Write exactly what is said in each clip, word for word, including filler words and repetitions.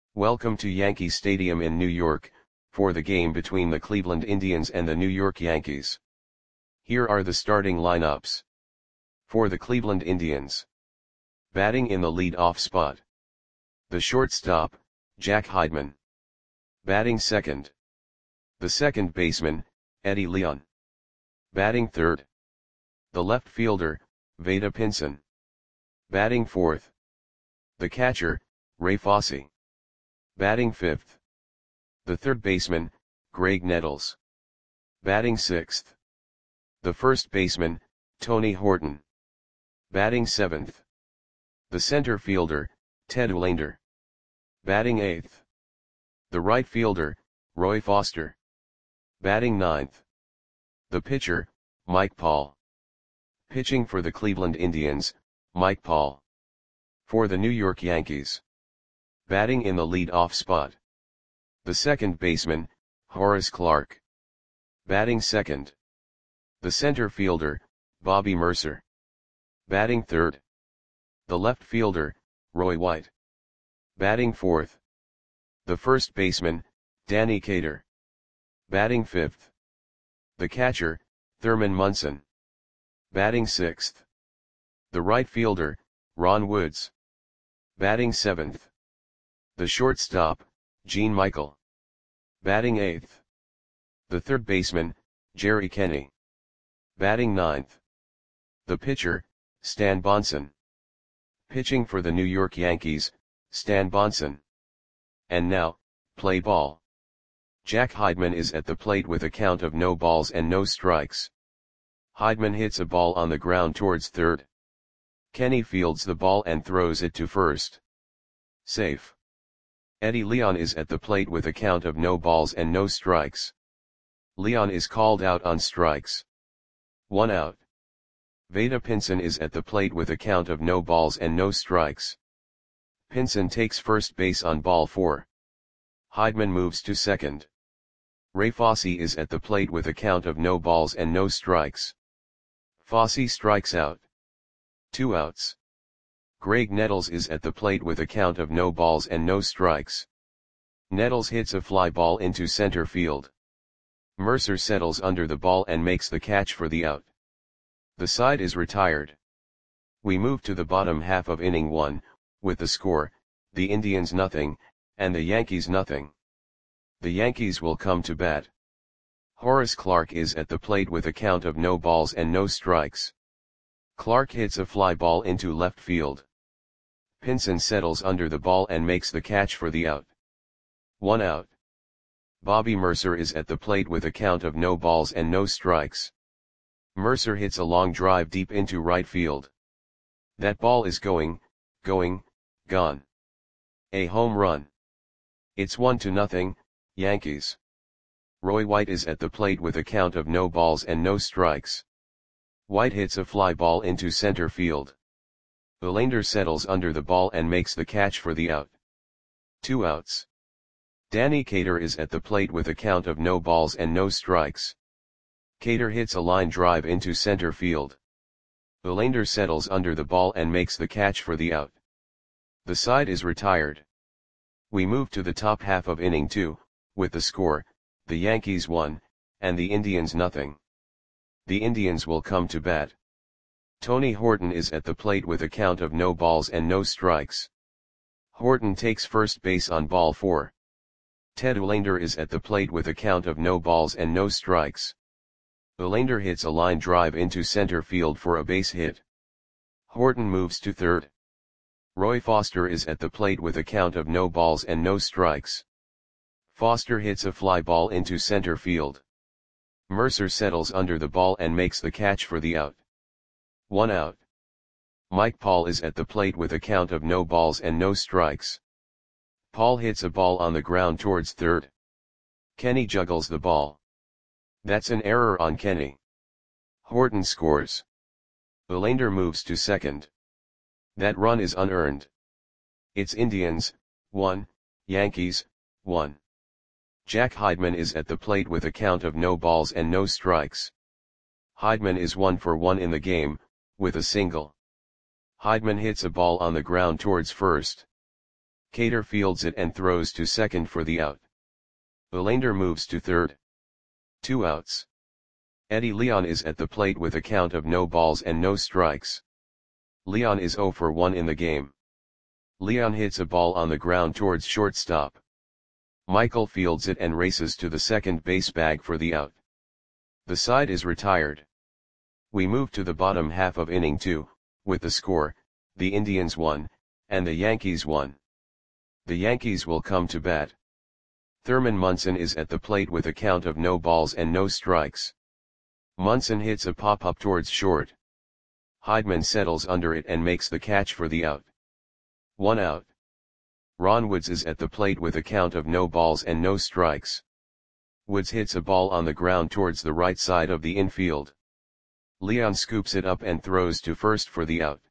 Welcome to Yankee Stadium in New York, for the game between the Cleveland Indians and the New York Yankees. Here are the starting lineups. For the Cleveland Indians. Batting in the lead-off spot. The shortstop, Jack Heidman. Batting second. The second baseman, Eddie Leon. Batting third. The left fielder, Vada Pinson. Batting fourth. The catcher, Ray Fosse. Batting fifth. The third baseman, Graig Nettles. Batting sixth. The first baseman, Tony Horton. Batting seventh. The center fielder, Ted Uhlaender. Batting eighth. The right fielder, Roy Foster. Batting ninth. The pitcher, Mike Paul. Pitching for the Cleveland Indians, Mike Paul. For the New York Yankees. Batting in the lead-off spot. The second baseman, Horace Clarke. Batting second. The center fielder, Bobby Murcer. Batting third. The left fielder, Roy White. Batting fourth. The first baseman, Danny Kater. Batting fifth. The catcher, Thurman Munson. Batting sixth. The right fielder, Ron Woods. Batting seventh. The shortstop, Gene Michael. Batting eighth. The third baseman, Jerry Kenney. Batting ninth. The pitcher, Stan Bonson. Pitching for the New York Yankees, Stan Bonson. And now, play ball. Jack Heidman is at the plate with a count of no balls and no strikes. Heidman hits a ball on the ground towards third. Kenney fields the ball and throws it to first. Safe. Eddie Leon is at the plate with a count of no balls and no strikes. Leon is called out on strikes. One out. Vada Pinson is at the plate with a count of no balls and no strikes. Pinson takes first base on ball four. Heidman moves to second. Ray Fosse is at the plate with a count of no balls and no strikes. Fosse strikes out. Two outs. Graig Nettles is at the plate with a count of no balls and no strikes. Nettles hits a fly ball into center field. Murcer settles under the ball and makes the catch for the out. The side is retired. We move to the bottom half of inning one, with the score, the Indians nothing, and the Yankees nothing. The Yankees will come to bat. Horace Clarke is at the plate with a count of no balls and no strikes. Clarke hits a fly ball into left field. Pinson settles under the ball and makes the catch for the out. One out. Bobby Murcer is at the plate with a count of no balls and no strikes. Murcer hits a long drive deep into right field. That ball is going, going, gone. A home run. It's one to nothing, Yankees. Roy White is at the plate with a count of no balls and no strikes. White hits a fly ball into center field. Uhlaender settles under the ball and makes the catch for the out. Two outs. Danny Kater is at the plate with a count of no balls and no strikes. Kater hits a line drive into center field. Uhlaender settles under the ball and makes the catch for the out. The side is retired. We move to the top half of inning two, with the score, the Yankees one, and the Indians nothing. The Indians will come to bat. Tony Horton is at the plate with a count of no balls and no strikes. Horton takes first base on ball four. Ted Uhlaender is at the plate with a count of no balls and no strikes. Uhlaender hits a line drive into center field for a base hit. Horton moves to third. Roy Foster is at the plate with a count of no balls and no strikes. Foster hits a fly ball into center field. Murcer settles under the ball and makes the catch for the out. One out. Mike Paul is at the plate with a count of no balls and no strikes. Paul hits a ball on the ground towards third. Kenney juggles the ball. That's an error on Kenney. Horton scores. Uhlaender moves to second. That run is unearned. It's Indians, one, Yankees, one. Jack Heidman is at the plate with a count of no balls and no strikes. Heidman is one for one in the game, with a single. Heidman hits a ball on the ground towards first. Cater fields it and throws to second for the out. Olander moves to third. Two outs. Eddie Leon is at the plate with a count of no balls and no strikes. Leon is oh for one in the game. Leon hits a ball on the ground towards shortstop. Michael fields it and races to the second base bag for the out. The side is retired. We move to the bottom half of inning two, with the score, the Indians won, and the Yankees won. The Yankees will come to bat. Thurman Munson is at the plate with a count of no balls and no strikes. Munson hits a pop-up towards short. Heidman settles under it and makes the catch for the out. One out. Ron Woods is at the plate with a count of no balls and no strikes. Woods hits a ball on the ground towards the right side of the infield. Leon scoops it up and throws to first for the out.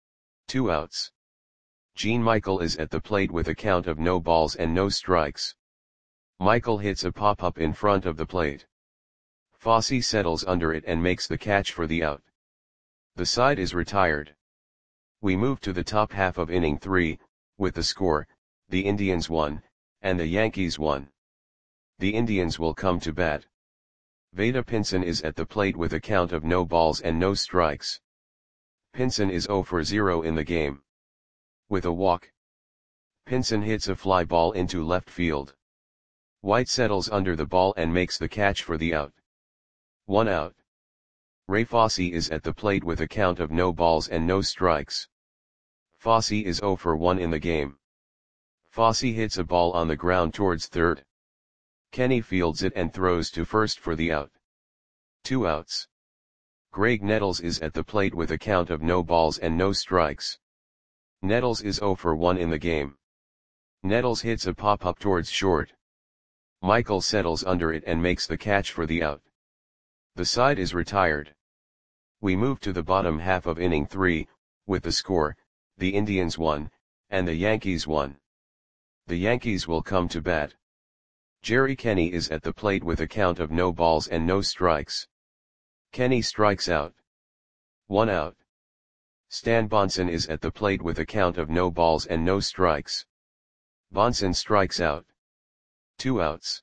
Two outs. Gene Michael is at the plate with a count of no balls and no strikes. Michael hits a pop-up in front of the plate. Fosse settles under it and makes the catch for the out. The side is retired. We move to the top half of inning three, with the score, the Indians won, and the Yankees won. The Indians will come to bat. Vada Pinson is at the plate with a count of no balls and no strikes. Pinson is oh for zero in the game. With a walk, Pinson hits a fly ball into left field. White settles under the ball and makes the catch for the out. One out. Ray Fosse is at the plate with a count of no balls and no strikes. Fosse is oh for one in the game. Fosse hits a ball on the ground towards third. Kenny fields it and throws to first for the out. Two outs. Greg Nettles is at the plate with a count of no balls and no strikes. Nettles is oh for one in the game. Nettles hits a pop-up towards short. Michael settles under it and makes the catch for the out. The side is retired. We move to the bottom half of inning three, with the score, the Indians won, and the Yankees won. The Yankees will come to bat. Jerry Kenny is at the plate with a count of no balls and no strikes. Kenny strikes out. One out. Stan Bonson is at the plate with a count of no balls and no strikes. Bonson strikes out. Two outs.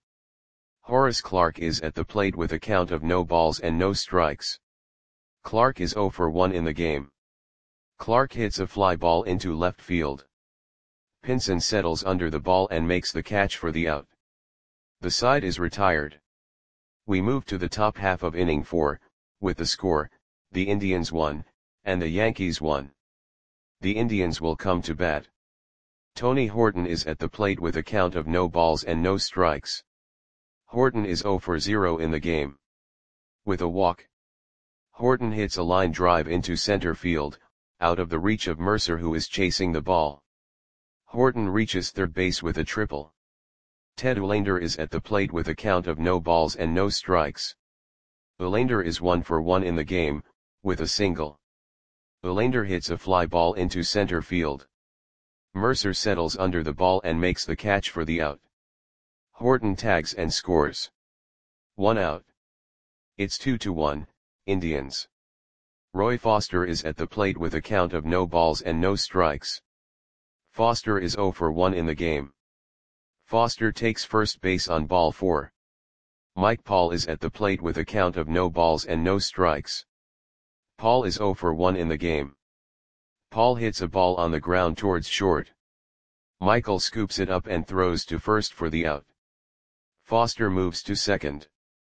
Horace Clarke is at the plate with a count of no balls and no strikes. Clarke is oh for one in the game. Clarke hits a fly ball into left field. Pinson settles under the ball and makes the catch for the out. The side is retired. We move to the top half of inning four, with the score, the Indians won, and the Yankees won. The Indians will come to bat. Tony Horton is at the plate with a count of no balls and no strikes. Horton is oh for zero in the game. With a walk, Horton hits a line drive into center field, out of the reach of Mercer who is chasing the ball. Horton reaches third base with a triple. Ted Olander is at the plate with a count of no balls and no strikes. Olander is one for one in the game, with a single. Olander hits a fly ball into center field. Mercer settles under the ball and makes the catch for the out. Horton tags and scores. One out. It's two to one, Indians. Roy Foster is at the plate with a count of no balls and no strikes. Foster is oh for one in the game. Foster takes first base on ball four. Mike Paul is at the plate with a count of no balls and no strikes. Paul is oh for one in the game. Paul hits a ball on the ground towards short. Michael scoops it up and throws to first for the out. Foster moves to second.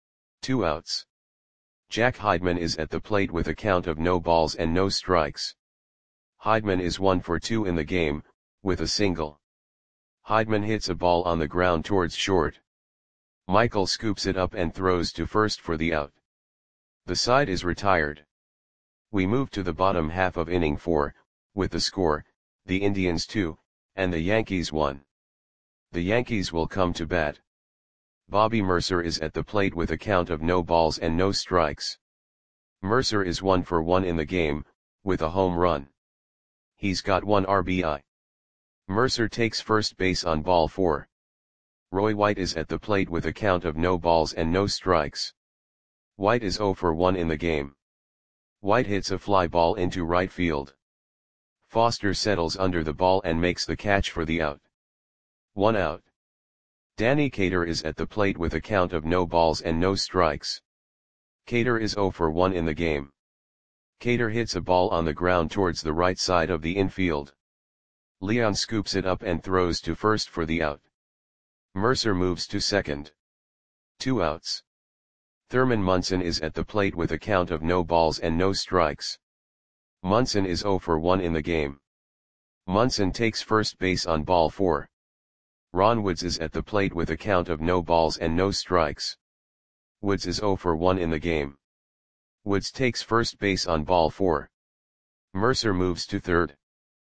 Two outs. Jack Heidman is at the plate with a count of no balls and no strikes. Heidman is one for two in the game, with a single. Heidman hits a ball on the ground towards short. Michael scoops it up and throws to first for the out. The side is retired. We move to the bottom half of inning four, with the score, the Indians two, and the Yankees one. The Yankees will come to bat. Bobby Mercer is at the plate with a count of no balls and no strikes. Mercer is one for one in the game, with a home run. He's got one R B I. Mercer takes first base on ball four. Roy White is at the plate with a count of no balls and no strikes. White is oh for one in the game. White hits a fly ball into right field. Foster settles under the ball and makes the catch for the out. One out. Danny Cater is at the plate with a count of no balls and no strikes. Cater is zero for one in the game. Cater hits a ball on the ground towards the right side of the infield. Leon scoops it up and throws to first for the out. Mercer moves to second. Two outs. Thurman Munson is at the plate with a count of no balls and no strikes. Munson is zero for one in the game. Munson takes first base on ball four. Ron Woods is at the plate with a count of no balls and no strikes. Woods is zero for one in the game. Woods takes first base on ball four. Mercer moves to third.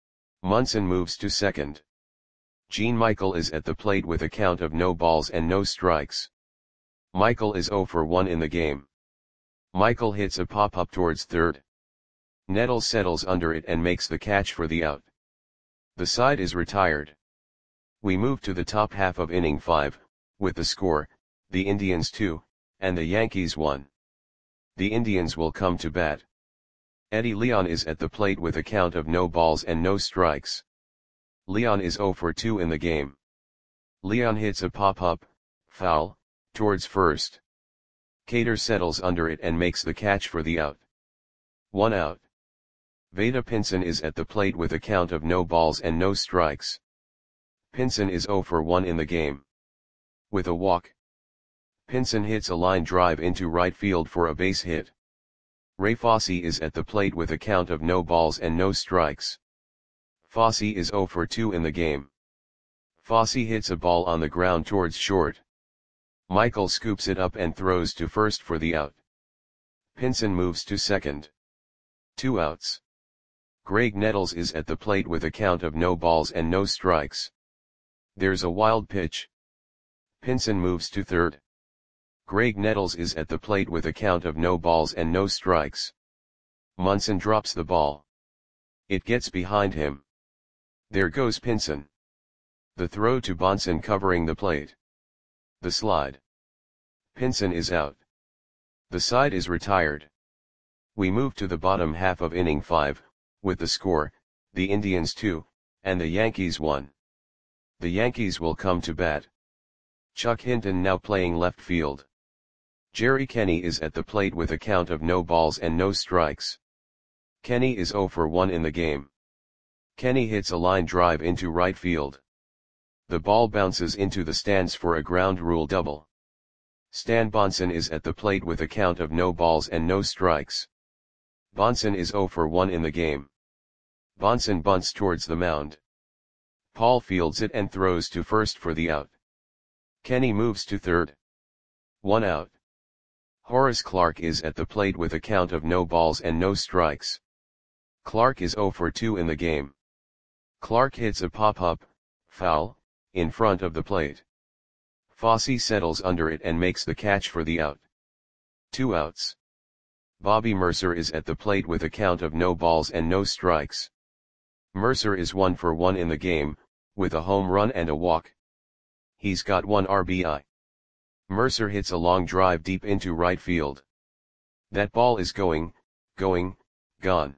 Munson moves to second. Gene Michael is at the plate with a count of no balls and no strikes. Michael is zero for one in the game. Michael hits a pop-up towards third. Nettles settles under it and makes the catch for the out. The side is retired. We move to the top half of inning five, with the score, the Indians two, and the Yankees one. The Indians will come to bat. Eddie Leon is at the plate with a count of no balls and no strikes. Leon is zero for two in the game. Leon hits a pop-up, foul, towards first. Cater settles under it and makes the catch for the out. One out. Vada Pinson is at the plate with a count of no balls and no strikes. Pinson is zero for one in the game. With a walk, Pinson hits a line drive into right field for a base hit. Ray Fosse is at the plate with a count of no balls and no strikes. Fosse is zero for two in the game. Fosse hits a ball on the ground towards short. Michael scoops it up and throws to first for the out. Pinson moves to second. Two outs. Greg Nettles is at the plate with a count of no balls and no strikes. There's a wild pitch. Pinson moves to third. Greg Nettles is at the plate with a count of no balls and no strikes. Munson drops the ball. It gets behind him. There goes Pinson. The throw to Bonson covering the plate. The slide. Pinson is out. The side is retired. We move to the bottom half of inning five, with the score, the Indians two, and the Yankees one. The Yankees will come to bat. Chuck Hinton now playing left field. Jerry Kenny is at the plate with a count of no balls and no strikes. Kenny is zero for one in the game. Kenny hits a line drive into right field. The ball bounces into the stands for a ground rule double. Stan Bonson is at the plate with a count of no balls and no strikes. Bonson is zero for one in the game. Bonson bunts towards the mound. Paul fields it and throws to first for the out. Kenny moves to third. One out. Horace Clarke is at the plate with a count of no balls and no strikes. Clarke is zero for two in the game. Clarke hits a pop-up, foul, in front of the plate. Fosse settles under it and makes the catch for the out. Two outs. Bobby Mercer is at the plate with a count of no balls and no strikes. Mercer is one for one in the game, with a home run and a walk. He's got one R B I. Mercer hits a long drive deep into right field. That ball is going, going, gone.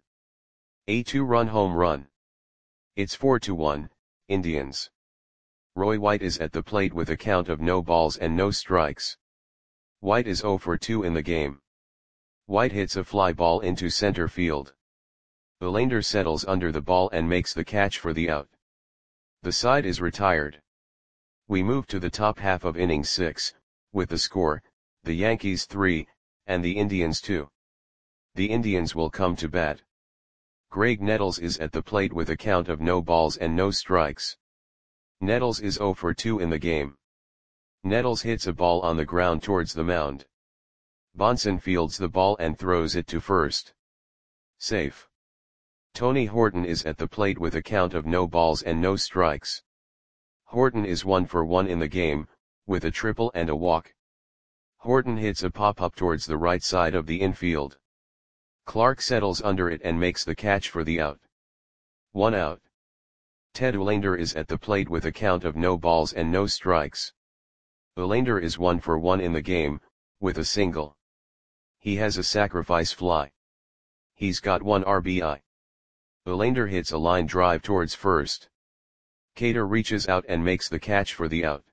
A two-run home run. It's four to one, Indians. Roy White is at the plate with a count of no balls and no strikes. White is zero for two in the game. White hits a fly ball into center field. Belander settles under the ball and makes the catch for the out. The side is retired. We move to the top half of inning six, with the score, the Yankees three, and the Indians two. The Indians will come to bat. Greg Nettles is at the plate with a count of no balls and no strikes. Nettles is zero for two in the game. Nettles hits a ball on the ground towards the mound. Bonson fields the ball and throws it to first. Safe. Tony Horton is at the plate with a count of no balls and no strikes. Horton is one for one in the game, with a triple and a walk. Horton hits a pop-up towards the right side of the infield. Clarke settles under it and makes the catch for the out. One out. Ted Olander is at the plate with a count of no balls and no strikes. Olander is one for one in the game, with a single. He has a sacrifice fly. He's got one R B I. Olander hits a line drive towards first. Cater reaches out and makes the catch for the out.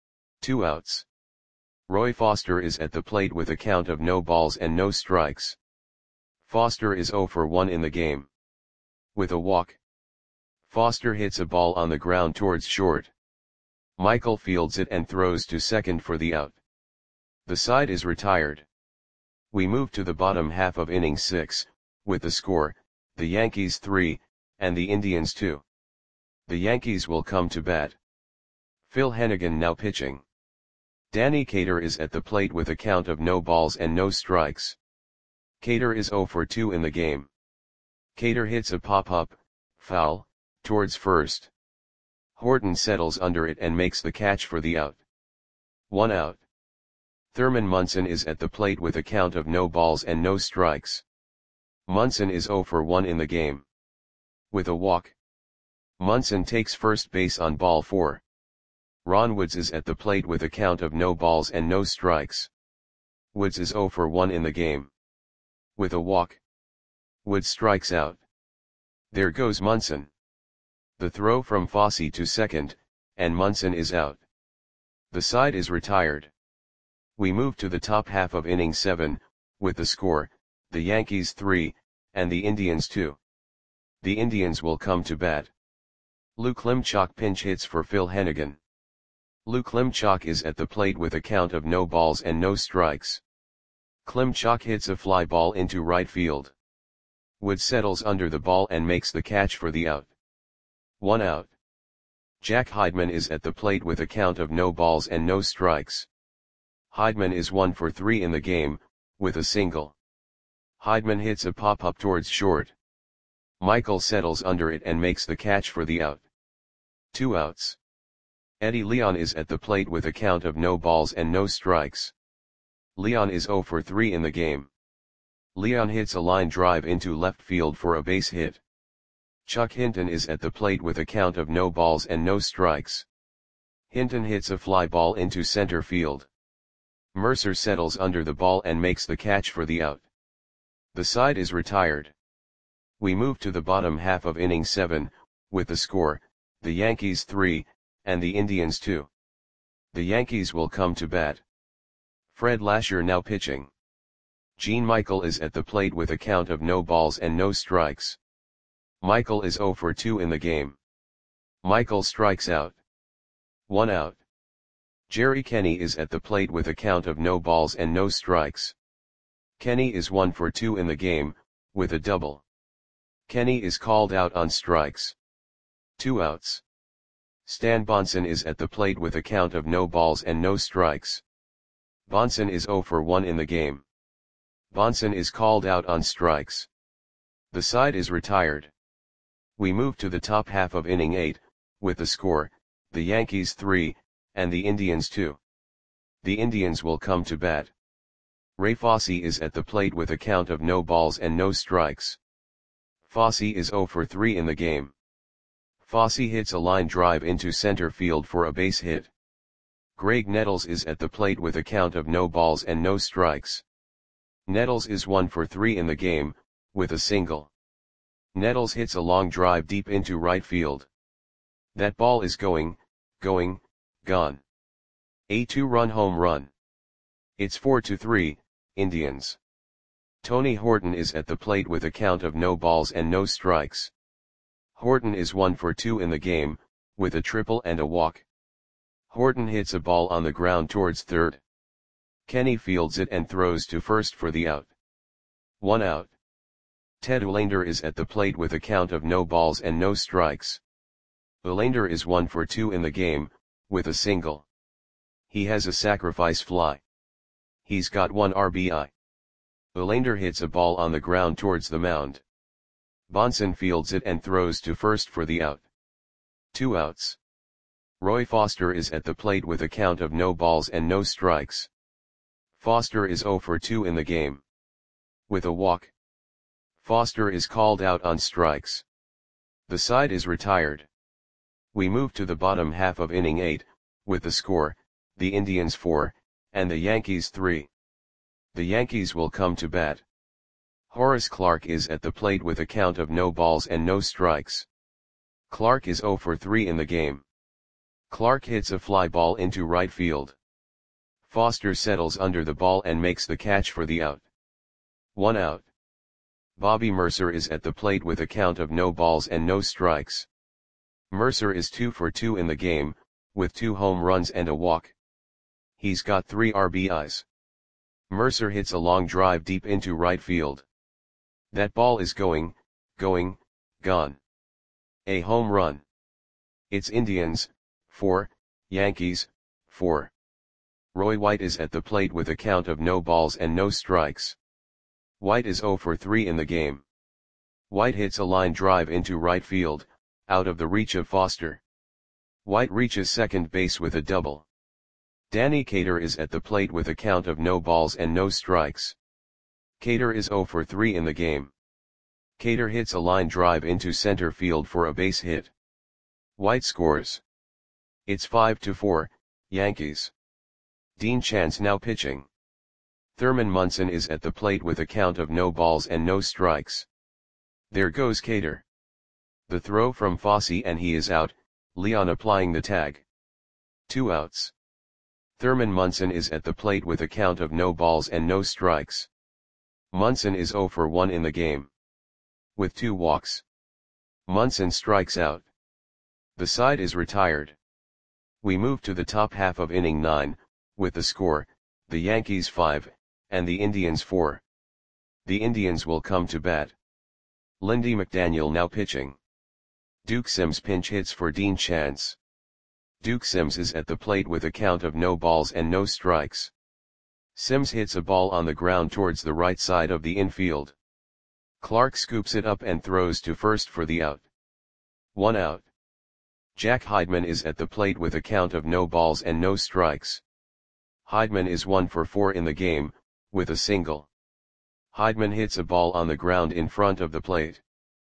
Two outs. Roy Foster is at the plate with a count of no balls and no strikes. Foster is oh for one in the game. With a walk. Foster hits a ball on the ground towards short. Michael fields it and throws to second for the out. The side is retired. We move to the bottom half of inning six, with the score, the Yankees three, and the Indians two. The Yankees will come to bat. Phil Hennigan now pitching. Danny Cater is at the plate with a count of no balls and no strikes. Cater is oh for two in the game. Cater hits a pop-up, foul, towards first. Horton settles under it and makes the catch for the out. One out. Thurman Munson is at the plate with a count of no balls and no strikes. Munson is oh for one in the game. With a walk. Munson takes first base on ball four. Ron Woods is at the plate with a count of no balls and no strikes. Woods is oh for one in the game. With a walk. Woods strikes out. There goes Munson. The throw from Fosse to second, and Munson is out. The side is retired. We move to the top half of inning seven, with the score, the Yankees three, and the Indians two. The Indians will come to bat. Lou Klimchak pinch hits for Phil Hennigan. Lou Klimchak is at the plate with a count of no balls and no strikes. Klimchak hits a fly ball into right field. Wood settles under the ball and makes the catch for the out. One out. Jack Heidman is at the plate with a count of no balls and no strikes. Heidman is one for three in the game, with a single. Heidman hits a pop-up towards short. Michael settles under it and makes the catch for the out. Two outs. Eddie Leon is at the plate with a count of no balls and no strikes. Leon is oh for three in the game. Leon hits a line drive into left field for a base hit. Chuck Hinton is at the plate with a count of no balls and no strikes. Hinton hits a fly ball into center field. Mercer settles under the ball and makes the catch for the out. The side is retired. We move to the bottom half of inning seven, with the score, the Yankees three, and the Indians two. The Yankees will come to bat. Fred Lasher now pitching. Gene Michael is at the plate with a count of no balls and no strikes. Michael is oh for two in the game. Michael strikes out. One out. Jerry Kenny is at the plate with a count of no balls and no strikes. Kenny is one for two in the game, with a double. Kenny is called out on strikes. Two outs. Stan Bonson is at the plate with a count of no balls and no strikes. Bonson is oh for one in the game. Bonson is called out on strikes. The side is retired. We move to the top half of inning eight, with the score, the Yankees three, and the Indians two. The Indians will come to bat. Ray Fosse is at the plate with a count of no balls and no strikes. Fosse is oh for three in the game. Fosse hits a line drive into center field for a base hit. Greg Nettles is at the plate with a count of no balls and no strikes. Nettles is one for three in the game, with a single. Nettles hits a long drive deep into right field. That ball is going, going, gone. A two-run home run. It's four to three, Indians. Tony Horton is at the plate with a count of no balls and no strikes. Horton is one for two in the game, with a triple and a walk. Horton hits a ball on the ground towards third. Kenny fields it and throws to first for the out. One out. Ted Uhlaender is at the plate with a count of no balls and no strikes. Uhlaender is one for two in the game, with a single. He has a sacrifice fly. He's got one R B I. Uhlaender hits a ball on the ground towards the mound. Bonson fields it and throws to first for the out. Two outs. Roy Foster is at the plate with a count of no balls and no strikes. Foster is oh for two in the game. With a walk. Foster is called out on strikes. The side is retired. We move to the bottom half of inning eight, with the score, the Indians four, and the Yankees three. The Yankees will come to bat. Horace Clarke is at the plate with a count of no balls and no strikes. Clark is zero for three in the game. Clark hits a fly ball into right field. Foster settles under the ball and makes the catch for the out. One out. Bobby Murcer is at the plate with a count of no balls and no strikes. Murcer is two for two in the game, with two home runs and a walk. He's got three R B Is. Murcer hits a long drive deep into right field. That ball is going, going, gone. A home run. It's Indians, four, Yankees, four. Roy White is at the plate with a count of no balls and no strikes. White is zero for three in the game. White hits a line drive into right field, out of the reach of Foster. White reaches second base with a double. Danny Cater is at the plate with a count of no balls and no strikes. Cater is zero for three in the game. Cater hits a line drive into center field for a base hit. White scores. It's five to four, Yankees. Dean Chance now pitching. Thurman Munson is at the plate with a count of no balls and no strikes. There goes Cater. The throw from Fosse and he is out, Leon applying the tag. Two outs. Thurman Munson is at the plate with a count of no balls and no strikes. Munson is zero for one in the game. With two walks. Munson strikes out. The side is retired. We move to the top half of inning nine, with the score, the Yankees five, and the Indians four. The Indians will come to bat. Lindy McDaniel now pitching. Duke Sims pinch hits for Dean Chance. Duke Sims is at the plate with a count of no balls and no strikes. Sims hits a ball on the ground towards the right side of the infield. Clark scoops it up and throws to first for the out. One out. Jack Heidman is at the plate with a count of no balls and no strikes. Heidman is one for four in the game, with a single. Heidman hits a ball on the ground in front of the plate.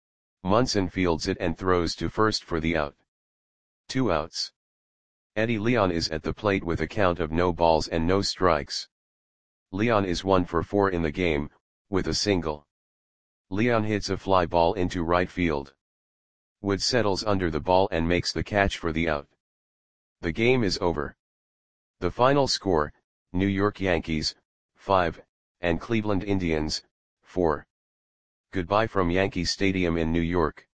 Munson fields it and throws to first for the out. Two outs. Eddie Leon is at the plate with a count of no balls and no strikes. Leon is one for four in the game, with a single. Leon hits a fly ball into right field. Wood settles under the ball and makes the catch for the out. The game is over. The final score, New York Yankees, five, and Cleveland Indians, four. Goodbye from Yankee Stadium in New York.